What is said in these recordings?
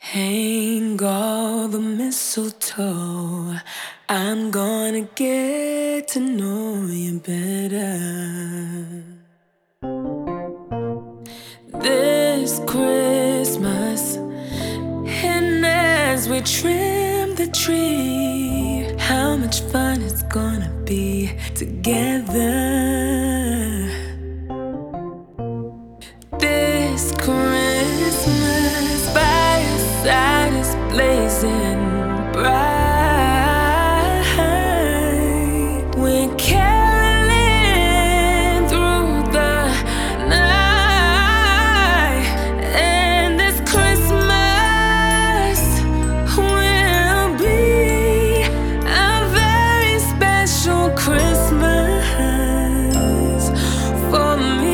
Hang all the mistletoe. I'm gonna get to know you better. This Christmas, and as we trim the tree, how much fun it's gonna be together. This Christmas, fireside is blazing bright. We're caroling through the night, and this Christmas will be a very special Christmas for me.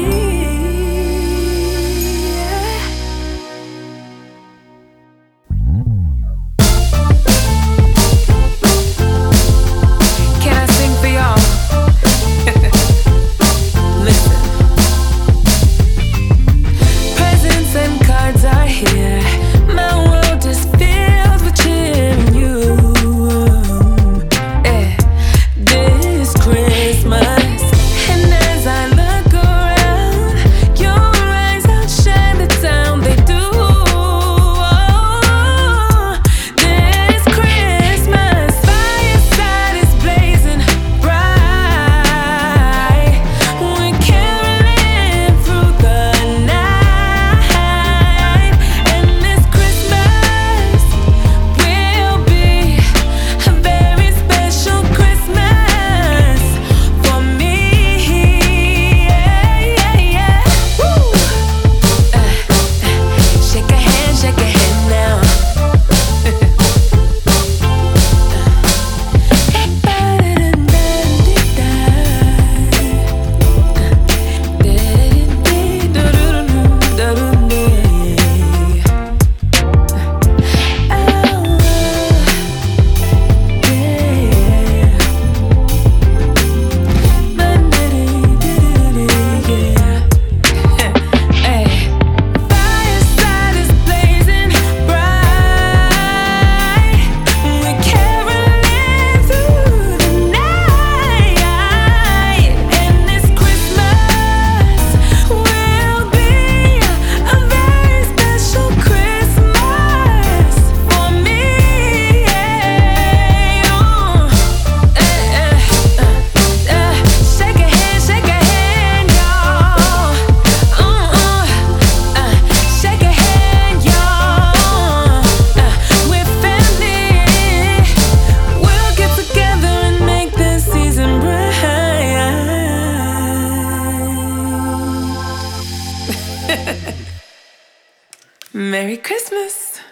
Merry Christmas!